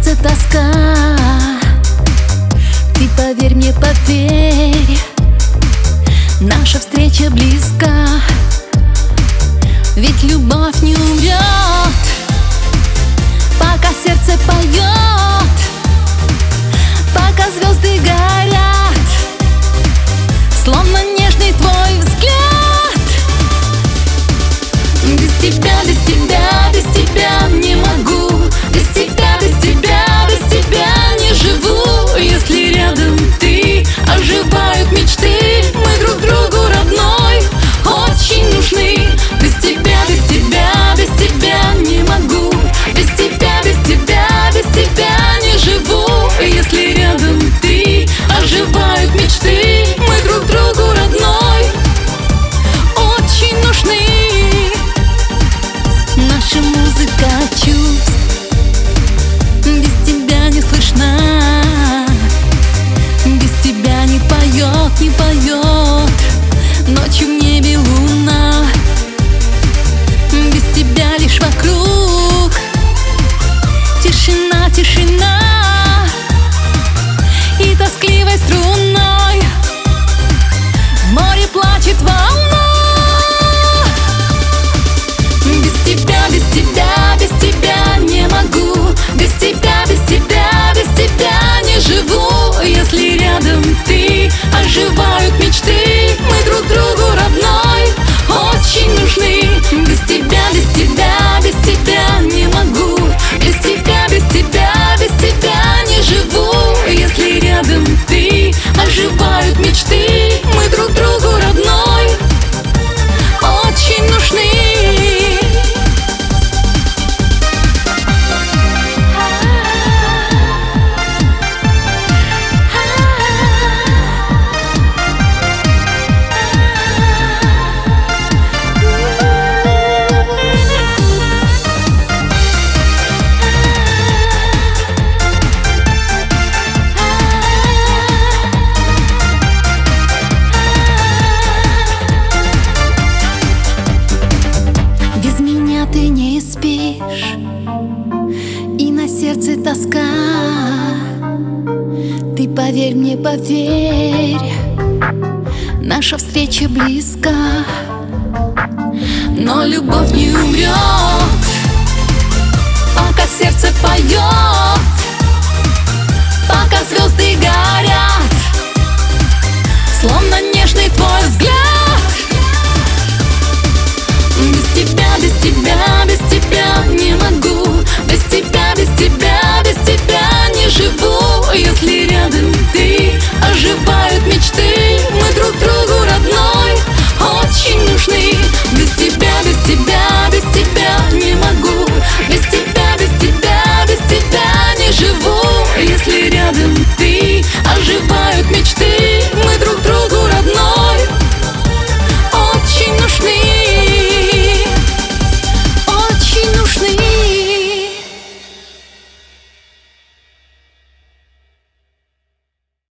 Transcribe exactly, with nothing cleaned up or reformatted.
сердце тоска. Ты поверь мне, поверь, наша встреча близка. Ведь любовь не умрет, пока сердце поет, пока звезды горят, словно нежный твой взгляд. Без тебя, без тебя, без тебя не могу. Без тебя, без тебя, без тебя не живу. Если рядом ты, оживают мечты. Мы друг другу родной, очень нужны. Без тебя, без тебя, без тебя не могу. Без тебя, без тебя, без тебя не живу. Если рядом ты, оживают мечты. Мы друг другу родной, очень нужны. Наша музыка чувств без тебя не слышна. Без тебя не поет, не поет ночью в небе луна. Без тебя лишь вокруг тишина, тишина и тоскливой струной в море плачет волна. Без тебя, без тебя, без тебя не могу. Без тебя, без тебя, без тебя не живу. Если рядом ты, оживают мечты. Мы друг другу родной, очень нужны. Без тебя, без тебя, без тебя не могу. Без тебя, без тебя, без тебя не живу. Если рядом ты, оживают мечты. Мы друг другу родной, очень нужны. Ты не спишь, и на сердце тоска. Ты поверь мне, поверь, наша встреча близка. Но любовь не умрет,